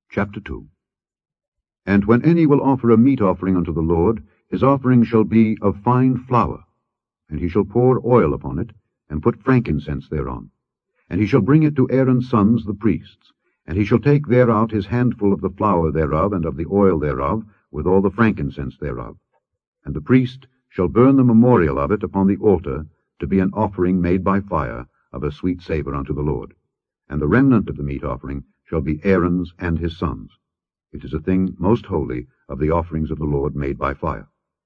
Chapter 2. And when any will offer a meat offering unto the Lord, his offering shall be of fine flour, and he shall pour oil upon it, and put frankincense thereon. And he shall bring it to Aaron's sons the priests, and he shall take thereout his handful of the flour thereof, and of the oil thereof, with all the frankincense thereof. And the priest shall burn the memorial of it upon the altar, to be an offering made by fire, of a sweet savour unto the Lord. And the remnant of the meat offering shall be Aaron's and his sons. It is a thing most holy of the offerings of the Lord made by fire.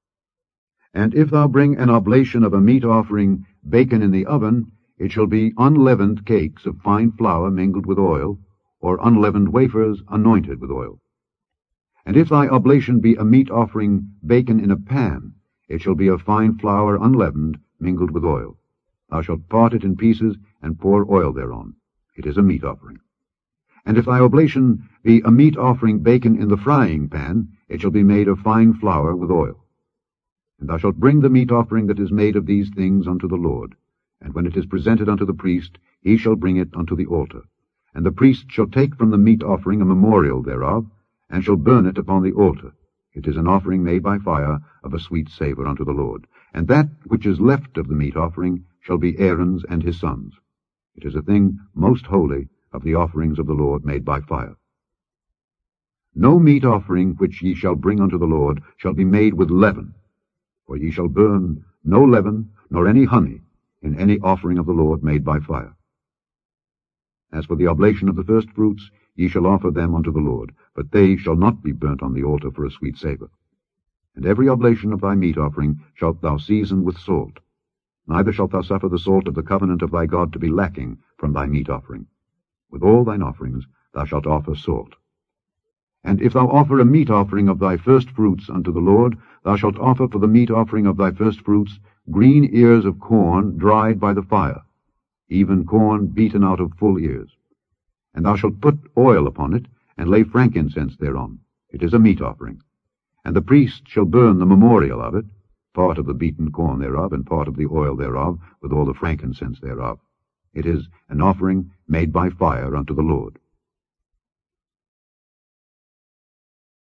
And if thou bring an oblation of a meat offering baken in the oven, it shall be unleavened cakes of fine flour mingled with oil, or unleavened wafers anointed with oil. And if thy oblation be a meat offering baken in a pan, it shall be of fine flour unleavened, mingled with oil. Thou shalt part it in pieces, and pour oil thereon. It is a meat offering. And if thy oblation be a meat offering baken in the frying pan, it shall be made of fine flour with oil. And thou shalt bring the meat offering that is made of these things unto the Lord. And when it is presented unto the priest, he shall bring it unto the altar. And the priest shall take from the meat offering a memorial thereof, and shall burn it upon the altar. It is an offering made by fire, of a sweet savour unto the Lord. And that which is left of the meat offering shall be Aaron's and his sons. It is a thing most holy of the offerings of the Lord made by fire. No meat offering which ye shall bring unto the Lord shall be made with leaven, for ye shall burn no leaven nor any honey in any offering of the Lord made by fire. As for the oblation of the firstfruits, ye shall offer them unto the Lord, but they shall not be burnt on the altar for a sweet savour. And every oblation of thy meat offering shalt thou season with salt. Neither shalt thou suffer the salt of the covenant of thy God to be lacking from thy meat offering. With all thine offerings thou shalt offer salt. And if thou offer a meat offering of thy firstfruits unto the Lord, thou shalt offer for the meat offering of thy firstfruits green ears of corn dried by the fire, even corn beaten out of full ears. And thou shalt put oil upon it, and lay frankincense thereon. It is a meat offering. And the priest shall burn the memorial of it, part of the beaten corn thereof, and part of the oil thereof, with all the frankincense thereof. It is an offering made by fire unto the Lord.